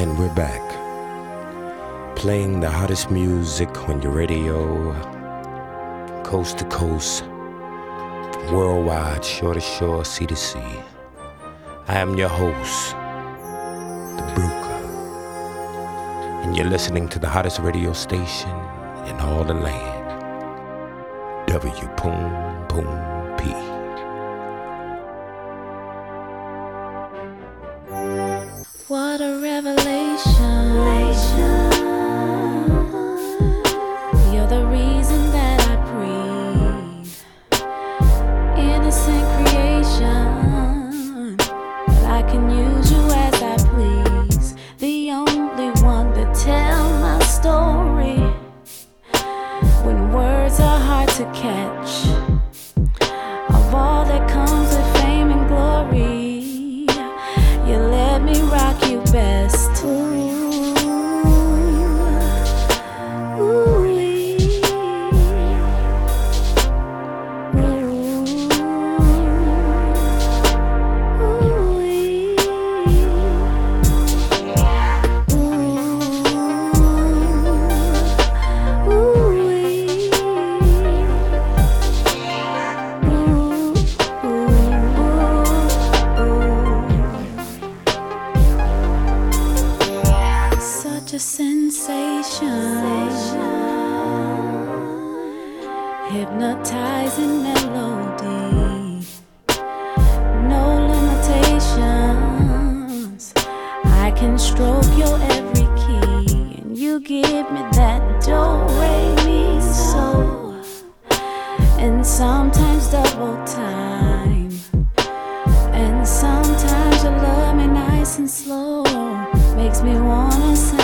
And we're back, playing the hottest music on your radio, coast to coast, worldwide, shore to shore, sea to sea. I am your host, The Brooker, and you're listening to the hottest radio station in all the land, W-P-O-O-M-P. What a revelation. You're the reason that I breathe. Innocent creation, but I can use you as I please. The only one to tell my story when words are hard to catch. Of all that comes with fame and glory, you let me rock you best. Such a sensation, hypnotizing melody, no limitations. I can stroke your every key, and you give me that do, re, mi, so, and sometimes double time, and sometimes you love me nice and slow. Makes me wanna say